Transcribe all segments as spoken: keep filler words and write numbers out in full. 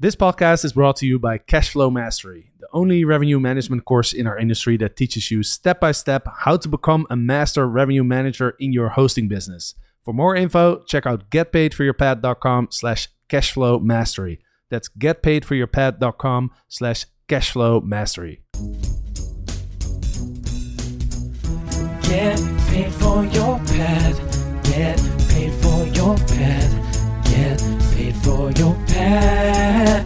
This podcast is brought to you by Cashflow Mastery, the only revenue management course in our industry that teaches you step by step how to become a master revenue manager in your hosting business. For more info, check out getpaidforyourpad.com slash cashflow mastery. That's getpaidforyourpad.com slash cashflow mastery. Get paid for your pad. Get paid for your pad. Get paid for your pad.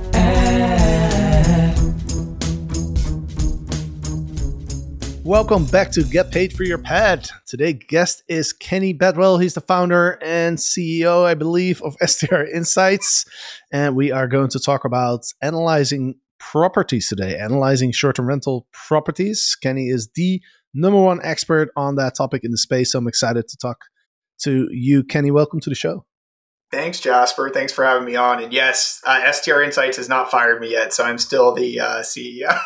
Welcome back to Get Paid for Your Pad. Today's guest is Kenny Bedwell. He's the founder and C E O, I believe, of S T R Insights. And we are going to talk about analyzing properties today, analyzing short-term rental properties. Kenny is the number one expert on that topic in the space. So I'm excited to talk to you, Kenny. Welcome to the show. Thanks, Jasper. Thanks for having me on. And yes, uh, S T R Insights has not fired me yet, so I'm still the uh, C E O.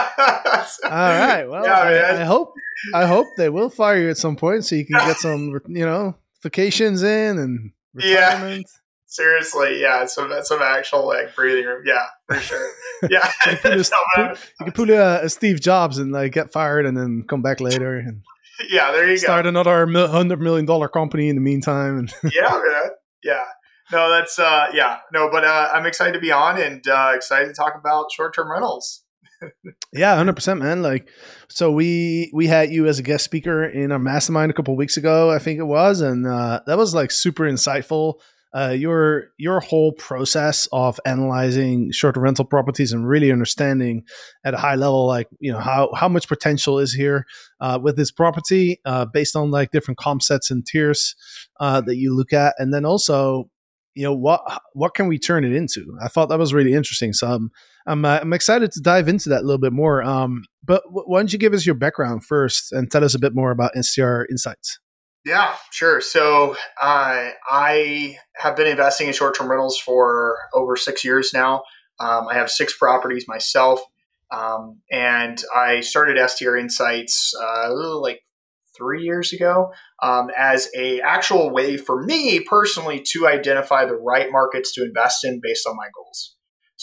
So, all right. Well, yeah, I, I hope I hope they will fire you at some point, so you can get some, you know, vacations in and retirement. Yeah, seriously, yeah, some some actual like breathing room. Yeah, for sure. Yeah, you can put, a, put, you can put a, a Steve Jobs and like get fired and then come back later and yeah, there you start go. another hundred million dollar company in the meantime. And yeah, man. Yeah. No, that's, uh, yeah, no, but uh, I'm excited to be on and uh, excited to talk about short-term rentals. Yeah, one hundred percent, man. Like, so we we had you as a guest speaker in our mastermind a couple of weeks ago, I think it was, and uh, that was like super insightful. Uh, your your whole process of analyzing short-term rental properties and really understanding at a high level, like, you know, how how much potential is here uh, with this property uh, based on like different comp sets and tiers uh, that you look at, and then also, you know, what what can we turn it into? I thought that was really interesting. So I'm I'm, uh, I'm excited to dive into that a little bit more. Um, but w- why don't you give us your background first and tell us a bit more about S T R Insights? Yeah, sure. So uh, I have been investing in short-term rentals for over six years now. Um, I have six properties myself, um, and I started S T R Insights uh, like three years ago um, as a actual way for me personally to identify the right markets to invest in based on my goals.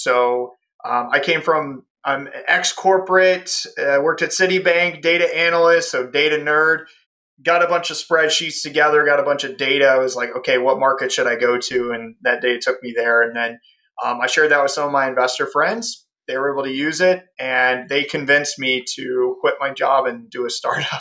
So um, I came from I'm ex-corporate, uh, worked at Citibank, data analyst, so data nerd. Got a bunch of spreadsheets together, got a bunch of data. I was like, okay, what market should I go to? And that data took me there. And then um, I shared that with some of my investor friends. They were able to use it, and they convinced me to quit my job and do a startup.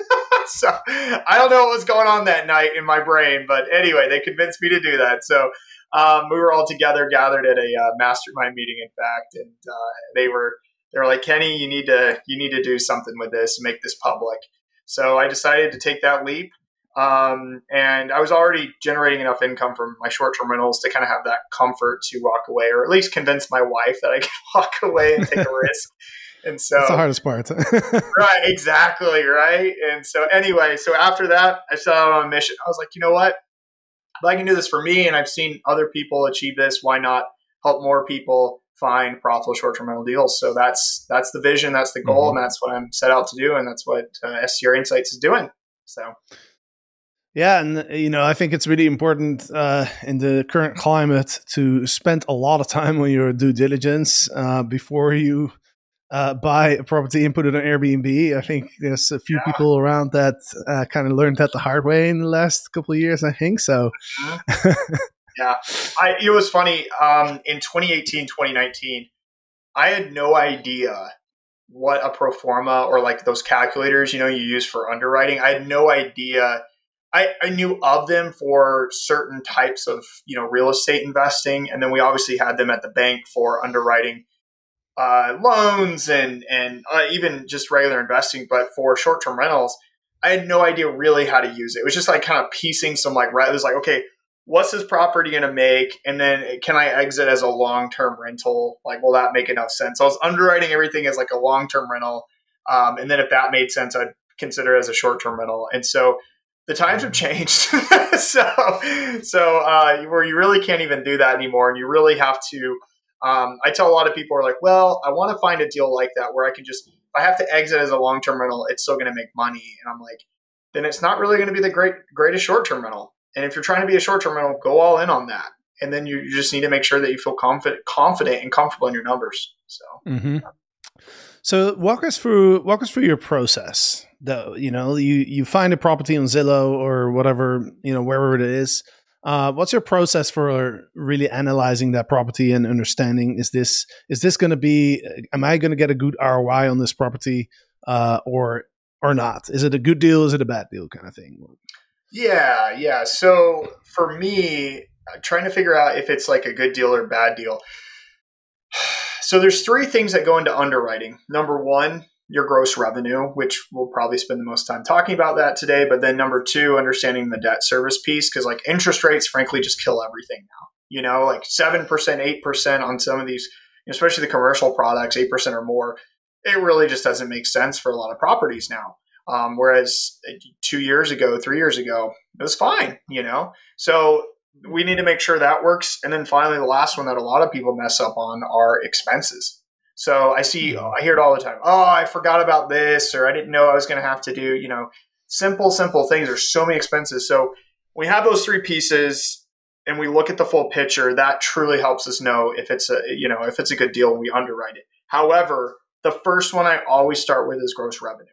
So I don't know what was going on that night in my brain, but anyway, they convinced me to do that. So um, we were all together, gathered at a uh, mastermind meeting, in fact, and uh, they were they were like, Kenny, you need to you need to do something with this and make this public. So I decided to take that leap. Um, and I was already generating enough income from my short-term rentals to kind of have that comfort to walk away, or at least convince my wife that I could walk away and take a risk. And so that's the hardest part. Right, exactly. Right. And so anyway, so after that, I set out on a mission. I was like, you know what? If I can do this for me, and I've seen other people achieve this, why not help more people find profitable short-term rental deals? So that's that's the vision, that's the goal, mm-hmm. and that's what I'm set out to do, and that's what uh, S T R Insights is doing. So, yeah, and you know, I think it's really important uh, in the current climate to spend a lot of time on your due diligence uh, before you uh, buy a property and put it on Airbnb. I think there's a few yeah. people around that uh, kind of learned that the hard way in the last couple of years, I think. So. Mm-hmm. Yeah, I, it was funny. Um, in twenty eighteen, twenty nineteen, I had no idea what a pro forma or like those calculators, you know, you use for underwriting. I had no idea. I, I knew of them for certain types of, you know, real estate investing. And then we obviously had them at the bank for underwriting uh, loans and, and uh, even just regular investing. But for short-term rentals, I had no idea really how to use it. It was just like kind of piecing some like, it was like, okay, what's this property going to make? And then can I exit as a long-term rental? Like, will that make enough sense? So I was underwriting everything as like a long-term rental. Um, and then if that made sense, I'd consider it as a short-term rental. And so the times have changed. so, so uh, where you really can't even do that anymore. And you really have to, um, I tell a lot of people are like, well, I want to find a deal like that where I can just, if I have to exit as a long-term rental, it's still going to make money. And I'm like, then it's not really going to be the great, greatest short-term rental. And if you're trying to be a short-term rental, go all in on that. and then you, you just need to make sure that you feel confident, confident and comfortable in your numbers. So, mm-hmm. so walk us through walk us through your process. Though you know you you find a property on Zillow or whatever, you know, wherever it is. Uh, what's your process for really analyzing that property and understanding is this is this going to be? Am I going to get a good R O I on this property, uh, or or not? Is it a good deal? Is it a bad deal? Kind of thing. Yeah, yeah. So for me, trying to figure out if it's like a good deal or bad deal. So there's three things that go into underwriting. Number one, your gross revenue, which we'll probably spend the most time talking about that today. But then number two, understanding the debt service piece, because like interest rates, frankly, just kill everything now. You know, like seven percent, eight percent on some of these, especially the commercial products, eight percent or more. It really just doesn't make sense for a lot of properties now. Um, whereas two years ago, three years ago, it was fine, you know? So we need to make sure that works. And then finally, the last one that a lot of people mess up on are expenses. So I see, I hear it all the time. Oh, I forgot about this, or I didn't know I was going to have to do, you know, simple, simple things. There's so many expenses. So we have those three pieces and we look at the full picture. That truly helps us know if it's a, you know, if it's a good deal when we underwrite it. However, the first one I always start with is gross revenue.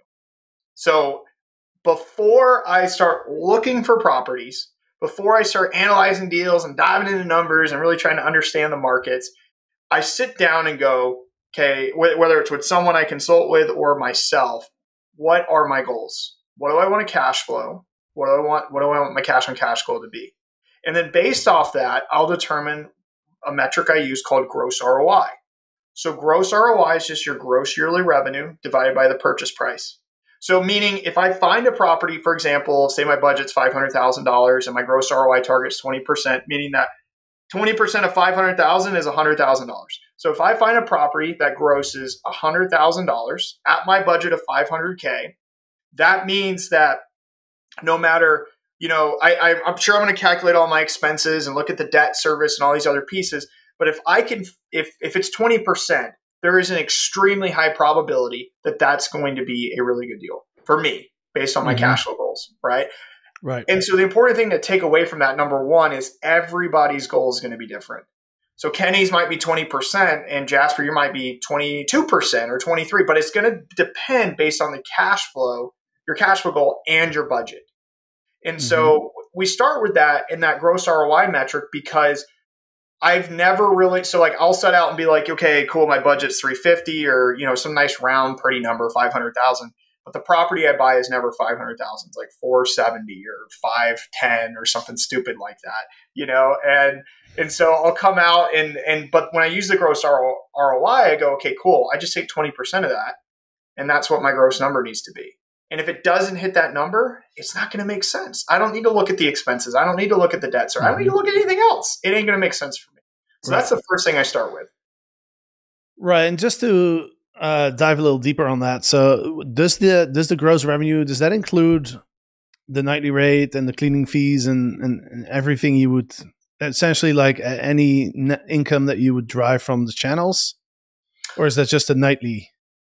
So before I start looking for properties, before I start analyzing deals and diving into numbers and really trying to understand the markets, I sit down and go, okay, whether it's with someone I consult with or myself, what are my goals? What do I want to cash flow? What do I want? What do I want my cash on cash flow to be? And then based off that, I'll determine a metric I use called gross R O I. So gross R O I is just your gross yearly revenue divided by the purchase price. So meaning if I find a property, for example, say my budget's five hundred thousand dollars and my gross R O I target is twenty percent, meaning that twenty percent of five hundred thousand dollars is one hundred thousand dollars. So if I find a property that grosses one hundred thousand dollars at my budget of five hundred K, that means that no matter, you know, I, I, I'm sure I'm going to calculate all my expenses and look at the debt service and all these other pieces. But if I can, if if it's twenty percent, there is an extremely high probability that that's going to be a really good deal for me based on my mm-hmm. cash flow goals, right? Right. And so the important thing to take away from that, number one, is everybody's goal is going to be different. So Kenny's might be twenty percent and Jasper, you might be twenty-two percent or twenty-three, but it's going to depend based on the cash flow, your cash flow goal and your budget. And mm-hmm. so we start with that in that gross R O I metric because I've never really, so like I'll set out and be like, okay, cool, my budget's three fifty or, you know, some nice round pretty number, five hundred thousand. But the property I buy is never five hundred thousand. It's like four seventy or five ten or something stupid like that, you know? And, and so I'll come out and, and, but when I use the gross R O I, I go, okay, cool. I just take twenty percent of that. And that's what my gross number needs to be. And if it doesn't hit that number, it's not going to make sense. I don't need to look at the expenses. I don't need to look at the debts, or I don't need to look at anything else. It ain't going to make sense for me. So right. That's the first thing I start with. Right. And just to uh, dive a little deeper on that. So does the does the gross revenue, does that include the nightly rate and the cleaning fees and, and, and everything you would, essentially like any net income that you would drive from the channels? Or is that just a nightly?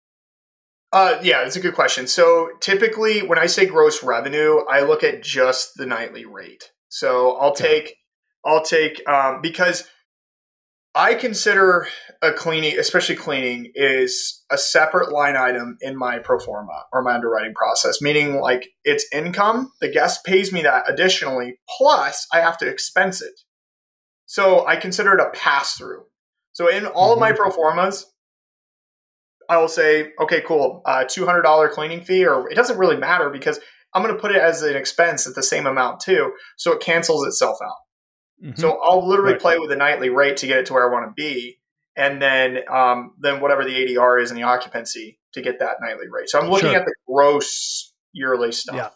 Uh, yeah, it's a good question. So typically when I say gross revenue, I look at just the nightly rate. So I'll okay. take, I'll take, um, because I consider a cleaning, especially cleaning, is a separate line item in my pro forma or my underwriting process, meaning like it's income. The guest pays me that additionally, plus I have to expense it. So I consider it a pass through. So in all mm-hmm. of my pro formas, I will say, okay, cool, uh, two hundred dollars cleaning fee, or it doesn't really matter because I'm going to put it as an expense at the same amount too. So it cancels itself out. Mm-hmm. So I'll literally right. play with the nightly rate to get it to where I want to be. And then, um, then whatever the A D R is and the occupancy to get that nightly rate. So I'm looking sure. at the gross yearly stuff. Yeah.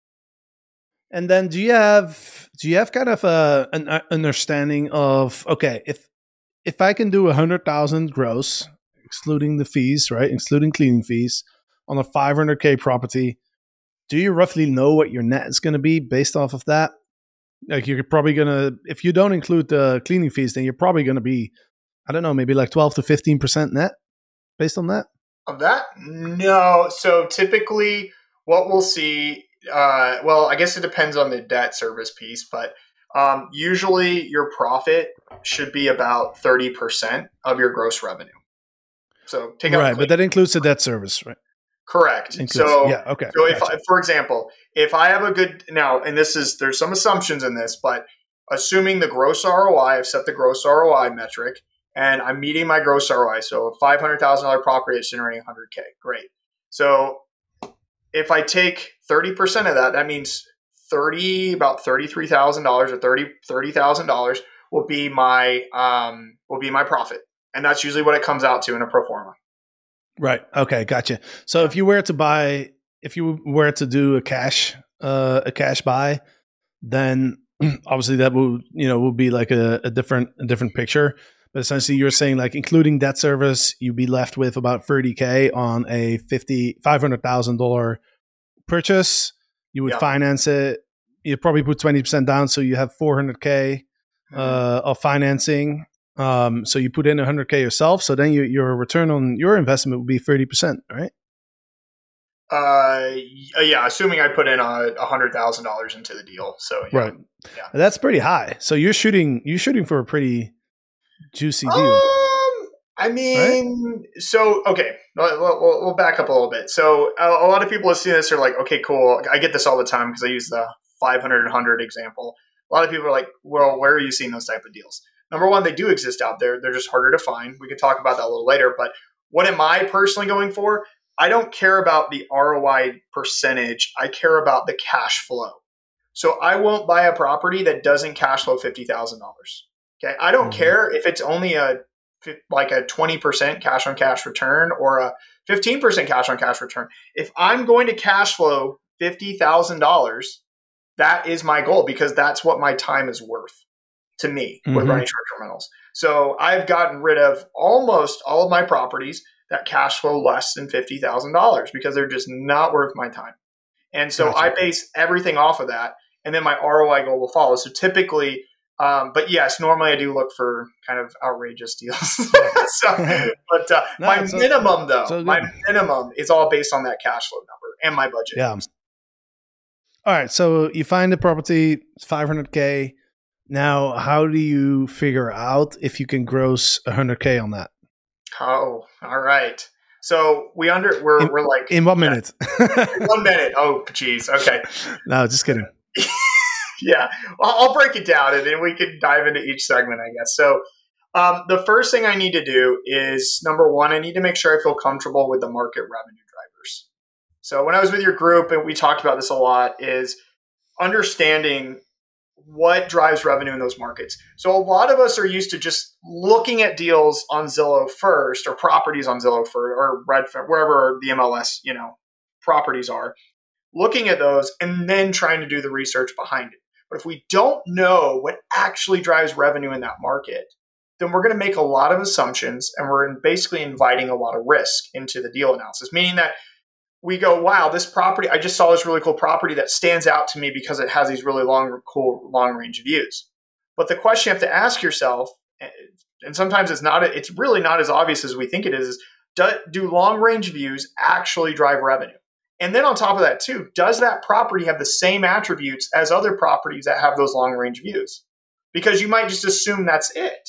And then do you have, do you have kind of a, an understanding of, okay, if, if I can do a hundred thousand gross, excluding the fees, right? Excluding cleaning fees on a five hundred K property, do you roughly know what your net is going to be based off of that? Like you're probably going to, if you don't include the cleaning fees, then you're probably going to be, I don't know, maybe like twelve to fifteen percent net based on that? Of that? No. So typically what we'll see, uh, well, I guess it depends on the debt service piece, but Um, usually your profit should be about thirty percent of your gross revenue. So take out right, but that includes the debt service, right? Correct. Includes, so yeah, okay. So if, gotcha. I, for example, if I have a good now, and this is there's some assumptions in this, but assuming the gross R O I, I've set the gross R O I metric, and I'm meeting my gross R O I. So a five hundred thousand dollar property is generating one hundred K. Great. So if I take thirty percent of that, that means thirty about thirty three thousand dollars or thirty thirty thousand dollars will be my um will be my profit. And that's usually what it comes out to in a pro forma. Right. Okay. Gotcha. So if you were to buy, if you were to do a cash, uh, a cash buy, then obviously that would, you know, would be like a, a different, a different picture. But essentially you're saying like including debt service, you'd be left with about thirty K on a fifty, five hundred thousand dollars purchase. You would Yeah. finance it. You'd probably put twenty percent down. So you have four hundred K uh, of financing. Um, so you put in one hundred K yourself. So then you, your return on your investment would be thirty percent, right? Uh, yeah, assuming I put in a hundred thousand dollars into the deal. So yeah. Right. Yeah. That's pretty high. So you're shooting, you're shooting for a pretty juicy deal. Um, I mean, right? so, okay, we'll, we'll, we'll back up a little bit. So a, a lot of people see this are like, okay, cool. I get this all the time because I use the five hundred and one hundred example. A lot of people are like, well, where are you seeing those type of deals? Number one, they do exist out there. They're just harder to find. We could talk about that a little later. But what am I personally going for? I don't care about the R O I percentage. I care about the cash flow. So I won't buy a property that doesn't cash flow fifty thousand dollars. Okay. I don't mm-hmm. care if it's only a like a twenty percent cash on cash return or a fifteen percent cash on cash return. If I'm going to cash flow fifty thousand dollars, that is my goal because that's what my time is worth to me mm-hmm. with running short-term rentals. So I've gotten rid of almost all of my properties that cash flow less than fifty thousand dollars because they're just not worth my time. And so gotcha. I base everything off of that. And then my R O I goal will follow. So typically, um, but yes, normally I do look for kind of outrageous deals. so, but uh, no, my so, minimum though, so my minimum is all based on that cash flow number and my budget. Yeah. All right. So you find the property, it's five hundred K. Now, how do you figure out if you can gross one hundred K on that? Oh, all right. So we under we're in, we're like in one minute. in one minute. Oh, geez. Okay. No, just kidding. yeah, well, I'll break it down and then we can dive into each segment, I guess. So um, the first thing I need to do is number one, I need to make sure I feel comfortable with the market revenue drivers. So when I was with your group and we talked about this a lot, is understanding what drives revenue in those markets. So a lot of us are used to just looking at deals on Zillow first or properties on Zillow first or Redfin, wherever the M L S, you know, properties are, looking at those and then trying to do the research behind it. But if we don't know what actually drives revenue in that market, then we're going to make a lot of assumptions and we're basically inviting a lot of risk into the deal analysis, meaning that we go, wow, this property, I just saw this really cool property that stands out to me because it has these really long, cool, long range views. But the question you have to ask yourself, and sometimes it's not, it's really not as obvious as we think it is, is do, do long range views actually drive revenue? And then on top of that too, does that property have the same attributes as other properties that have those long range views? Because you might just assume that's it.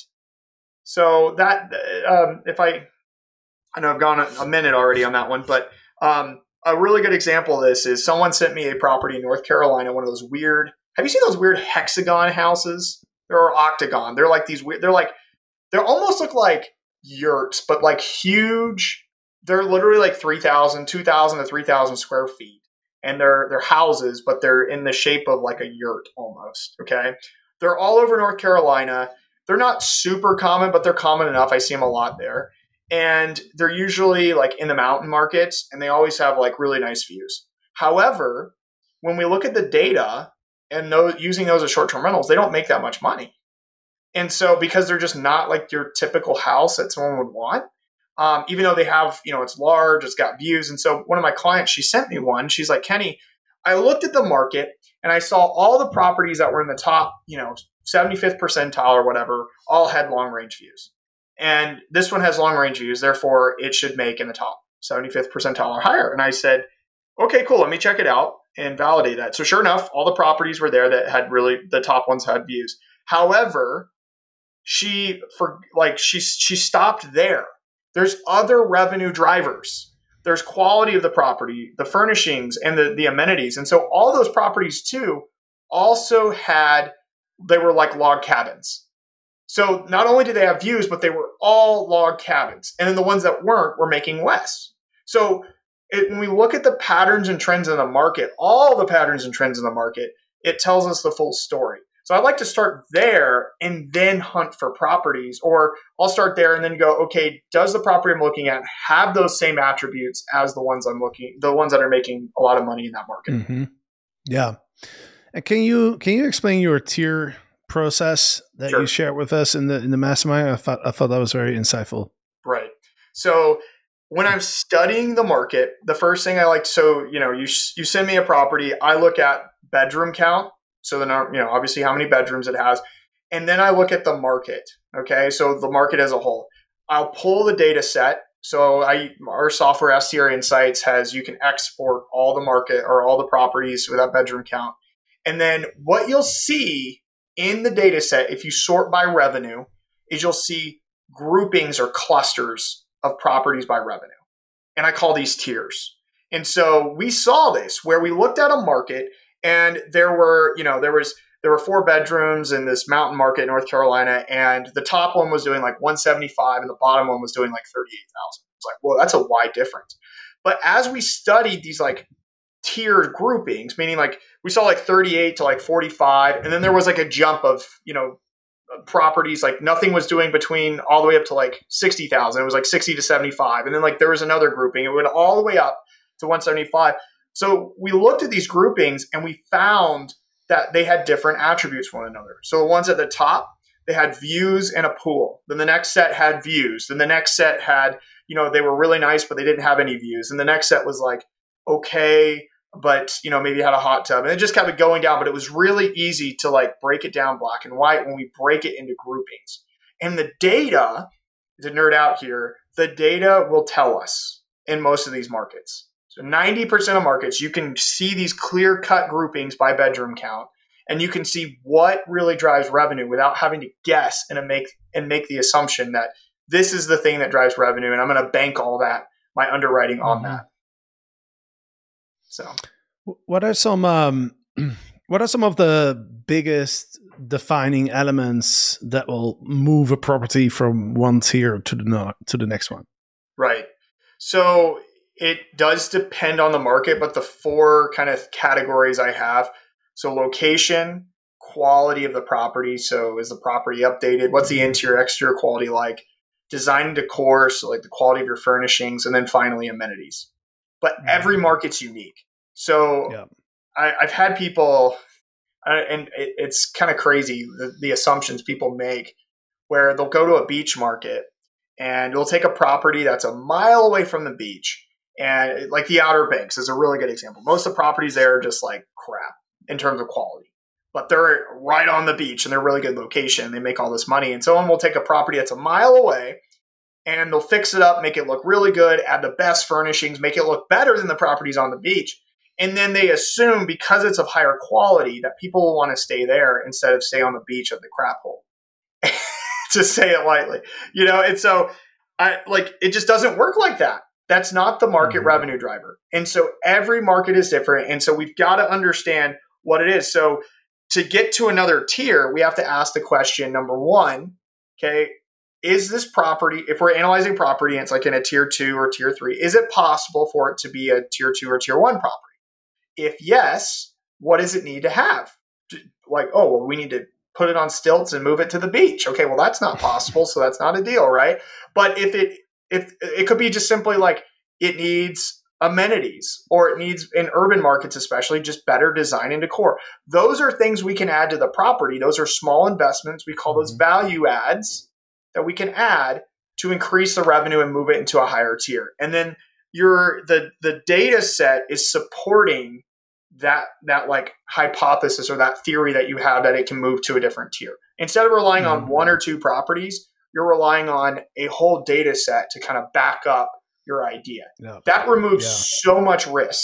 So that, um, if I, I know I've gone a, a minute already on that one, but Um, a really good example of this is someone sent me a property in North Carolina, one of those weird, have you seen those weird hexagon houses? They're octagon. They're like these weird, they're like, they almost look like yurts, but like huge. They're literally like three thousand, two thousand to three thousand square feet. And they're, they're houses, but they're in the shape of like a yurt almost. Okay. They're all over North Carolina. They're not super common, but they're common enough. I see them a lot there. And they're usually like in the mountain markets and they always have like really nice views. However, when we look at the data and those using those as short-term rentals, they don't make that much money. And so because they're just not like your typical house that someone would want, um, even though they have, you know, it's large, it's got views. And so one of my clients, she sent me one. She's like, Kenny, I looked at the market and I saw all the properties that were in the top, you know, seventy-fifth percentile or whatever, all had long range views. And this one has long range views, therefore it should make in the top seventy-fifth percentile or higher. And I said, okay, cool. Let me check it out. and validate that. So sure enough, all the properties were there that had really, the top ones had views. However, she for like she she stopped there. There's other revenue drivers. There's quality of the property, the furnishings, and the, the amenities. And so all those properties too also had, they were like log cabins. So not only did they have views, but they were all log cabins. And then the ones that weren't were making less. So it, when we look at the patterns and trends in the market, all the patterns and trends in the market, it tells us the full story. So I'd like to start there and then hunt for properties, or I'll start there and then go, okay, does the property I'm looking at have those same attributes as the ones I'm looking, the ones that are making a lot of money in that market? Mm-hmm. Yeah. And can you, can you explain your tier process that sure. you shared with us in the, in the mastermind? I thought, I thought that was very insightful. Right. So when I'm studying the market, the first thing I like, so, you know, you, you send me a property, I look at bedroom count. So then, you know, obviously how many bedrooms it has. And then I look at the market. Okay. So the market as a whole, I'll pull the data set. So I, our software S T R Insights has, you can export all the market or all the properties with that bedroom count. And then what you'll see in the data set, if you sort by revenue, is you'll see groupings or clusters of properties by revenue. And I call these tiers. And so we saw this where we looked at a market. And there were, you know, there was there were four bedrooms in this mountain market in North Carolina, and the top one was doing like one seventy-five, and the bottom one was doing like thirty-eight thousand. It's like, well, that's a wide difference. But as we studied these like tiered groupings, meaning like we saw like thirty-eight to like forty-five, and then there was like a jump of, you know, properties, like nothing was doing between all the way up to like sixty thousand. It was like sixty to seventy-five, and then like there was another grouping. It went all the way up to one seventy-five. So we looked at these groupings and we found that they had different attributes from one another. So the ones at the top, they had views and a pool. Then the next set had views. Then the next set had, you know, they were really nice, but they didn't have any views. And the next set was like, okay, but, you know, maybe had a hot tub. And it just kept going down, but it was really easy to like break it down black and white when we break it into groupings. And the data, to nerd out here, the data will tell us in most of these markets. So ninety percent of markets, you can see these clear-cut groupings by bedroom count, and you can see what really drives revenue without having to guess and make and make the assumption that this is the thing that drives revenue, and I'm going to bank all that, my underwriting on mm-hmm. that. So, what are some um, what are some of the biggest defining elements that will move a property from one tier to the no- to the next one? Right. So it does depend on the market, but the four kind of categories I have. So location, quality of the property. So is the property updated? What's the interior, exterior quality like? Design and decor, so like the quality of your furnishings, and then finally amenities. But every market's unique. So yeah. I, I've had people, uh, and it, it's kind of crazy, the, the assumptions people make, where they'll go to a beach market and they'll take a property that's a mile away from the beach. And like the Outer Banks is a really good example. Most of the properties there are just like crap in terms of quality, but they're right on the beach and they're really good location. They make all this money. And someone will take a property that's a mile away and they'll fix it up, make it look really good, add the best furnishings, make it look better than the properties on the beach. And then they assume because it's of higher quality that people will want to stay there instead of stay on the beach at the crap hole, to say it lightly, you know? And so I like, it just doesn't work like that. That's not the market mm-hmm. revenue driver. And so every market is different. And so we've got to understand what it is. So to get to another tier, we have to ask the question, number one, okay, is this property, if we're analyzing property and it's like in a tier two or tier three, is it possible for it to be a tier two or tier one property? If yes, what does it need to have? Like, oh, well, we need to put it on stilts and move it to the beach. Okay, well, that's not possible. So that's not a deal, right? But if it, If it could be just simply like it needs amenities, or it needs, in urban markets especially, just better design and decor. Those are things we can add to the property. Those are small investments. We call those value adds that we can add to increase the revenue and move it into a higher tier. And then your the the data set is supporting that that like hypothesis or that theory that you have that it can move to a different tier. Instead of relying mm-hmm. on one or two properties, you're relying on a whole data set to kind of back up your idea. Yeah. That removes yeah. so much risk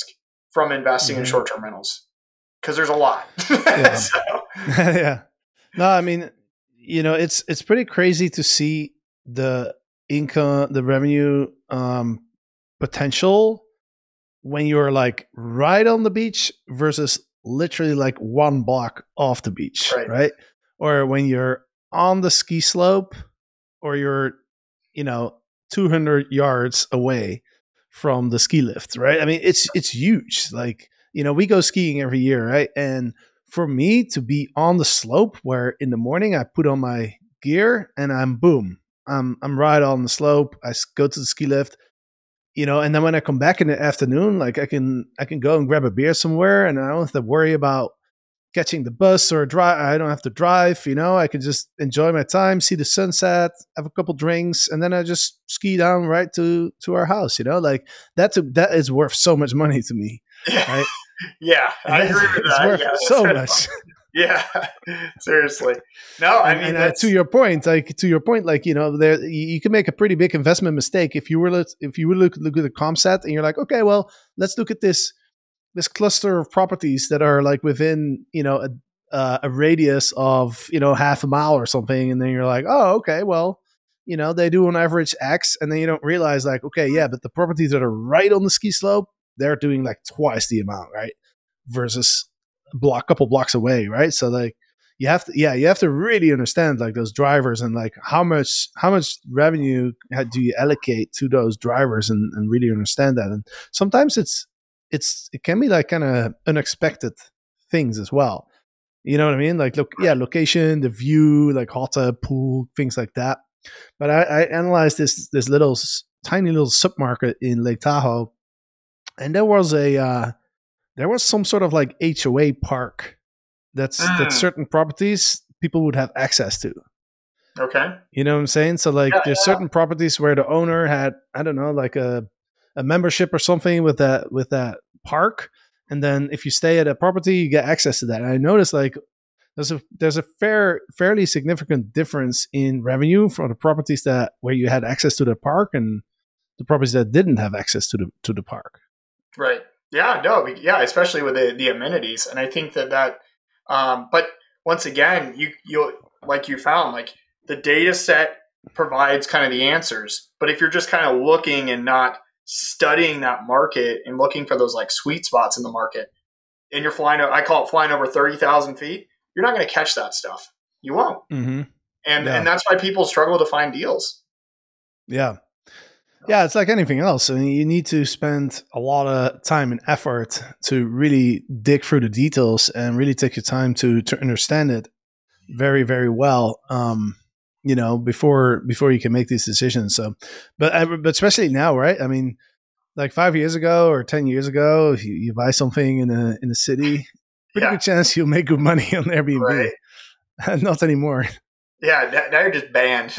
from investing Mhm. in short-term rentals because there's a lot. Yeah. So, Yeah. No, I mean, you know, it's it's pretty crazy to see the income, the revenue um, potential when you're like right on the beach versus literally like one block off the beach, Right. right? Or when you're on the ski slope, or you're, you know, two hundred yards away from the ski lift, right? I mean, it's it's huge. Like, you know, we go skiing every year, right? And for me to be on the slope where in the morning I put on my gear and I'm boom, I'm I'm right on the slope. I s- go to the ski lift, you know, and then when I come back in the afternoon, like I can I can go and grab a beer somewhere, and I don't have to worry about catching the bus or drive. I don't have to drive, you know. I can just enjoy my time, see the sunset, have a couple drinks, and then I just ski down right to to our house, you know. Like that's a, that is worth so much money to me, yeah, right? yeah, I agree with It's that. worth Yeah, so that's- much. Yeah, seriously. No, I And, mean and uh, that's to your point, like to your point, like you know, there you, you can make a pretty big investment mistake if you were let- if you were look look at the comp set and you're like, okay, well, let's look at this this cluster of properties that are like within, you know, a uh, a radius of, you know, half a mile or something, and then you're like, oh, okay, well, you know, they do on average X, and then you don't realize like, okay, yeah, but the properties that are right on the ski slope, they're doing like twice the amount, right? Versus a block, couple blocks away, right? So like you have to, yeah, you have to really understand like those drivers and like how much how much revenue ha- do you allocate to those drivers, and, and really understand that. And sometimes it's it's it can be like kind of unexpected things as well. You know what I mean? Like look, yeah, location, the view, like hot tub, pool, things like that. But I, I analyzed this this little s- tiny little submarket in Lake Tahoe, and there was a uh, there was some sort of like H O A park that's that Mm, certain properties people would have access to. okay. You know what I'm saying? So like Yeah, there's certain properties where the owner had, I don't know, like a a membership or something with that with that park. And then if you stay at a property, you get access to that. And I noticed like there's a there's a fair fairly significant difference in revenue for the properties that where you had access to the park and the properties that didn't have access to the to the park. right. Yeah, no, yeah, especially with the, the amenities, and I think that that. Um, but once again, you you like you found like the data set provides kind of the answers, but if you're just kind of looking and not studying that market and looking for those like sweet spots in the market, and you're flying, I call it flying over thirty thousand feet, you're not going to catch that stuff. You won't, Mm-hmm. and Yeah. and that's why people struggle to find deals. Yeah. Yeah, it's like anything else. I mean, you need to spend a lot of time and effort to really dig through the details and really take your time to to understand it very, very well. Um, you know, before before you can make these decisions. So, but I- but especially now, right? I mean, like five years ago or ten years ago, if you, you buy something in a in a city, pretty Yeah, good chance you'll make good money on Airbnb. right. Not anymore. Yeah, now now you're just banned.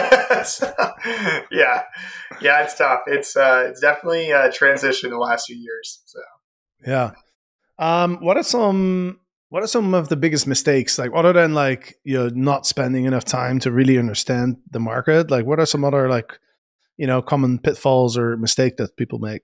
So, yeah, yeah, it's tough. It's uh, it's definitely a transition the last few years. So Yeah. Um, what are some what are some of the biggest mistakes? Like other than like you know not spending enough time to really understand the market, like what are some other like you know common pitfalls or mistake that people make?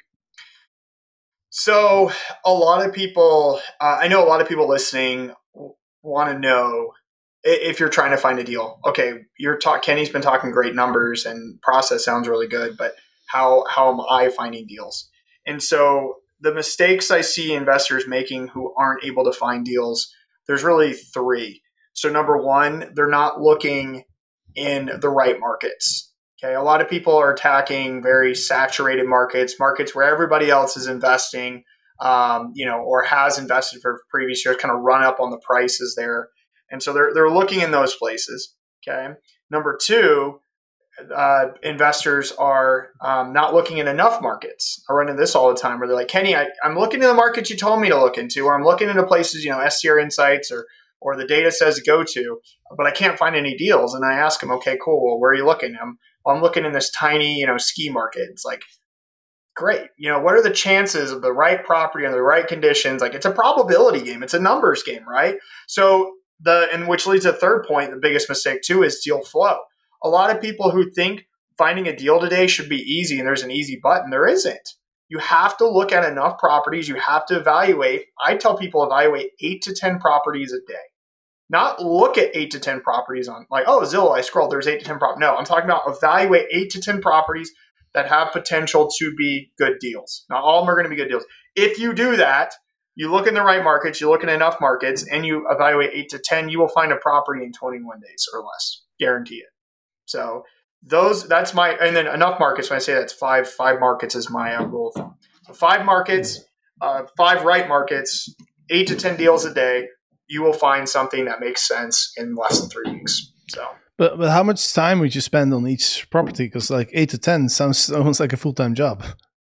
So a lot of people, uh, I know a lot of people listening want to know i- if you're trying to find a deal. Okay, you're talk. Kenny's been talking great numbers and process sounds really good, but how how am I finding deals? And so the mistakes I see investors making who aren't able to find deals, there's really three. So number one, they're not looking in the right markets. Okay, a lot of people are attacking very saturated markets, markets where everybody else is investing, um, you know, or has invested for previous years, kind of run up on the prices there, and so they're they're looking in those places. Okay, number two, uh, investors are um, not looking in enough markets. I run into this all the time, where they're like, Kenny, I, I'm looking in the markets you told me to look into, or I'm looking into places, you know, S T R Insights or or the data says to go to, but I can't find any deals. And I ask them, okay, cool. Well, where are you looking? I'm, well, I'm looking in this tiny, you know, ski market. It's like, great. You know, what are the chances of the right property under the right conditions? Like, it's a probability game. It's a numbers game, right? So the, and which leads to the third point, the biggest mistake too is deal flow. A lot of people who think finding a deal today should be easy and there's an easy button. There isn't. you have to look at enough properties. You have to evaluate. I tell people evaluate eight to ten properties a day. Not look at eight to ten properties on like, oh, Zillow, I scrolled, there's eight to ten properties. No, I'm talking about evaluate eight to ten properties that have potential to be good deals. Not all of them are going to be good deals. If you do that, you look in the right markets, you look in enough markets, and you evaluate eight to ten, you will find a property in twenty-one days or less. Guarantee it. So those, that's my, and then enough markets, when I say that's five, five markets is my uh, rule of thumb. So five markets, uh, five right markets, eight to ten deals a day, you will find something that makes sense in less than three weeks. So, but but how much time would you spend on each property? Because like eight to ten sounds almost like a full time job.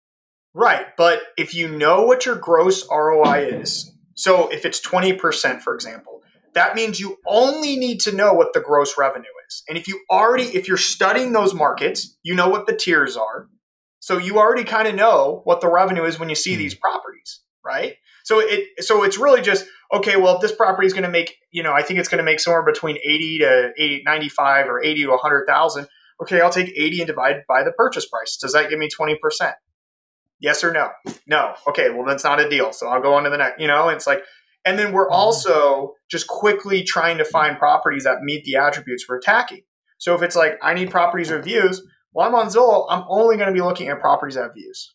Right, but if you know what your gross R O I is, so if it's twenty percent, for example, that means you only need to know what the gross revenue is. And if you already, if you're studying those markets, you know what the tiers are. So you already kind of know what the revenue is when you see these properties, right? So it, so it's really just, okay, well, if this property is going to make, you know, I think it's going to make somewhere between eighty to eighty, ninety-five or eighty to one hundred thousand. Okay, I'll take eighty and divide by the purchase price. Does that give me twenty percent? Yes or no? No. Okay, well, that's not a deal. So I'll go on to the next, you know, it's like, and then we're also just quickly trying to find properties that meet the attributes we're attacking. So if it's like, I need properties with views, well, I'm on Zillow, I'm only going to be looking at properties that have views.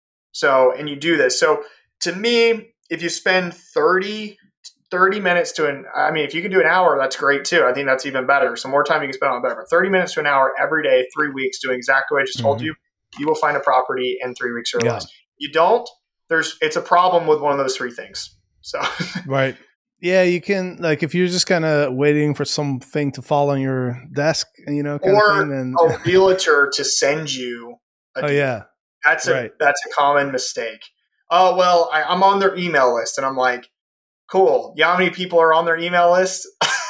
So, and you do this. So to me, if you spend thirty, thirty minutes to an, I mean, if you can do an hour, that's great too. I think that's even better. So more time you can spend on it, better. But thirty minutes to an hour every day, three weeks, doing exactly what I just mm-hmm. told you, you will find a property in three weeks or yeah. less. You don't, there's, it's a problem with one of those three things. So, right. Yeah. You can, like, if you're just kind of waiting for something to fall on your desk, you know, kind or of thing, then a realtor to send you a oh, deal. yeah. That's a, right. that's a common mistake. Oh, well, I, I'm on their email list, and I'm like, cool. Yeah. How many people are on their email list?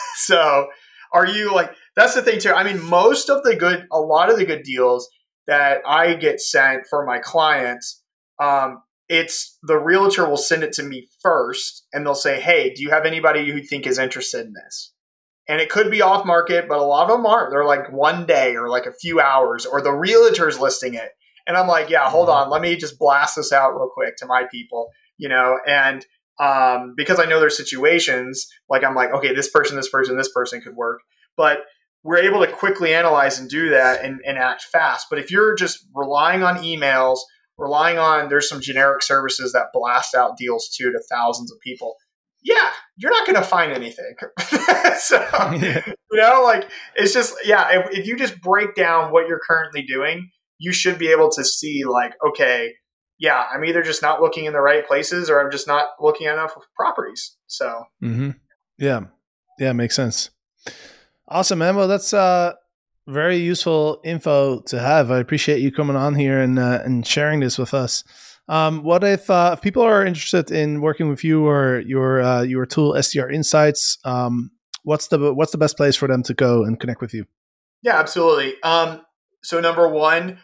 So are you like, that's the thing too. I mean, most of the good, a lot of the good deals that I get sent for my clients, um, it's the realtor will send it to me first, and they'll say, hey, do you have anybody you think is interested in this? And it could be off market, but a lot of them aren't. They're like one day or like a few hours, or the realtor's listing it. And I'm like, yeah, hold on. Let me just blast this out real quick to my people, you know, and um, because I know their situations, like I'm like, okay, this person, this person, this person could work. But we're able to quickly analyze and do that and, and act fast. But if you're just relying on emails, relying on, there's some generic services that blast out deals too to thousands of people. Yeah, you're not going to find anything. So, yeah. You know, like it's just, yeah, if, if you just break down what you're currently doing, you should be able to see like, okay, yeah, I'm either just not looking in the right places or I'm just not looking at enough properties. So, mm-hmm. yeah, yeah, makes sense. Awesome, man. Well, that's uh, very useful info to have. I appreciate you coming on here and uh, and sharing this with us. Um, what if uh, if people are interested in working with you or your uh, your tool S T R Insights? Um, what's the what's the best place for them to go and connect with you? Yeah, absolutely. Um, so number one,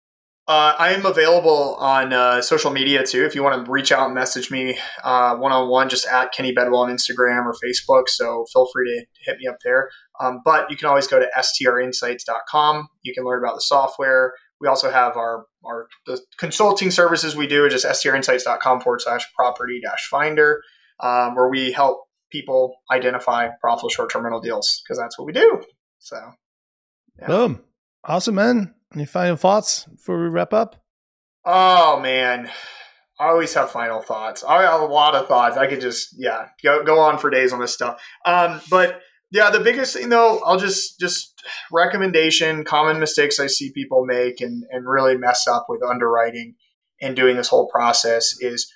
uh, I am available on uh, social media too. If you want to reach out and message me uh, one-on-one, just at Kenny Bedwell on Instagram or Facebook. So feel free to hit me up there. Um, but you can always go to S T R insights dot com. You can learn about the software. We also have our, our the consulting services we do, just S T R insights dot com forward slash property dash finder, um, where we help people identify profitable short-term rental deals, because that's what we do. So, yeah. Boom. Awesome, man. Any final thoughts before we wrap up? Oh, man. I always have final thoughts. I have a lot of thoughts. I could just, yeah, go, go on for days on this stuff. Um, but yeah, the biggest thing though, I'll just, just recommendation, common mistakes I see people make and, and really mess up with underwriting and doing this whole process is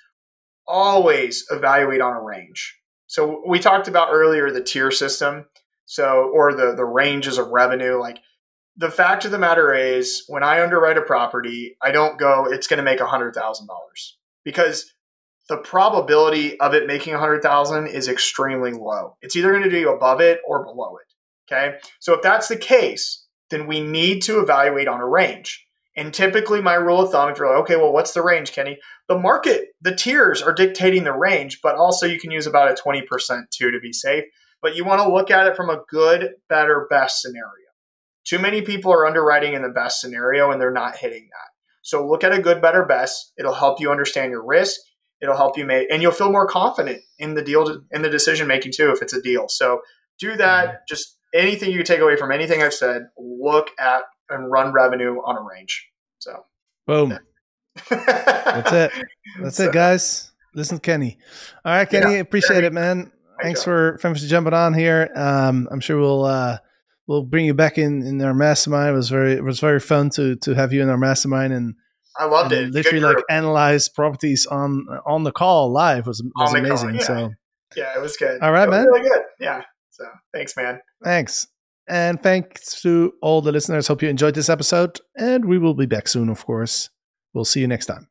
always evaluate on a range. So we talked about earlier the tier system. So, or the, the ranges of revenue. Like the fact of the matter is when I underwrite a property, I don't go, it's going to make a hundred thousand dollars, because the probability of it making a hundred thousand is extremely low. It's either going to do above it or below it. Okay. So if that's the case, then we need to evaluate on a range. And typically my rule of thumb, if you're like, okay, well, what's the range, Kenny? The market, the tiers are dictating the range, but also you can use about a twenty percent too to be safe. But you want to look at it from a good, better, best scenario. Too many people are underwriting in the best scenario and they're not hitting that. So look at a good, better, best. It'll help you understand your risk. It'll help you make, and you'll feel more confident in the deal, in the decision making too, if it's a deal. So do that. Just anything you take away from anything I've said, look at and run revenue on a range. So boom. That's it. That's so, it, guys. Listen to Kenny. All right, Kenny, yeah, appreciate Kenny. it, man. Thanks for, thanks for jumping on here. Um, I'm sure we'll, uh, we'll bring you back in, in our mastermind. It was very, it was very fun to, to have you in our mastermind, and I loved and it. Literally like analyze properties on, on the call live was, was amazing. Call, yeah. So yeah, it was good. All right, it man. Really good. Yeah. So thanks, man. Thanks. And thanks to all the listeners. Hope you enjoyed this episode, and we will be back soon, of course. We'll see you next time.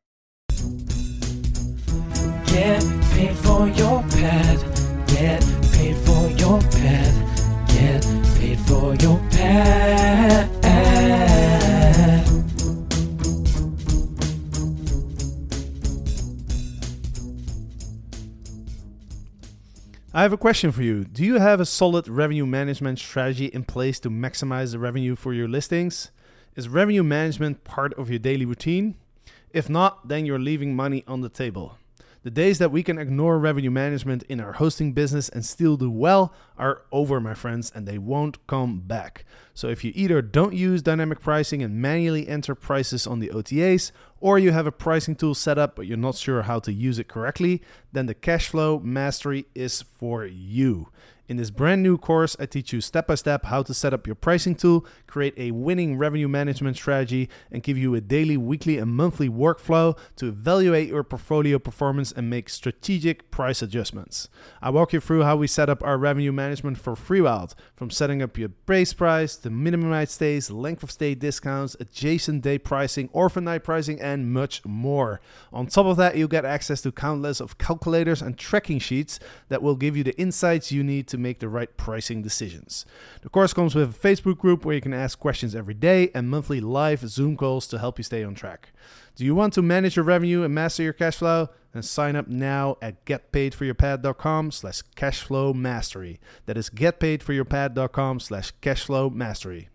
Get paid for your pad. Get paid for your pad. Get paid for your pad. I have a question for you. Do you have a solid revenue management strategy in place to maximize the revenue for your listings? Is revenue management part of your daily routine? If not, then you're leaving money on the table. The days that we can ignore revenue management in our hosting business and still do well are over, my friends, and they won't come back. So if you either don't use dynamic pricing and manually enter prices on the O T As, or you have a pricing tool set up but you're not sure how to use it correctly, then the Cashflow Mastery is for you. In this brand new course, I teach you step-by-step how to set up your pricing tool, create a winning revenue management strategy, and give you a daily, weekly, and monthly workflow to evaluate your portfolio performance and make strategic price adjustments. I walk you through how we set up our revenue management for FreeWild, from setting up your base price, to minimum night stays, length of stay discounts, adjacent day pricing, orphan night pricing, and much more. On top of that, you'll get access to countless of calculators and tracking sheets that will give you the insights you need to make the right pricing decisions. The course comes with a Facebook group where you can ask questions every day and monthly live Zoom calls to help you stay on track. Do you want to manage your revenue and master your cash flow? Then sign up now at getpaidforyourpad.com slash cashflow mastery. That is getpaidforyourpad.com slash cashflow mastery.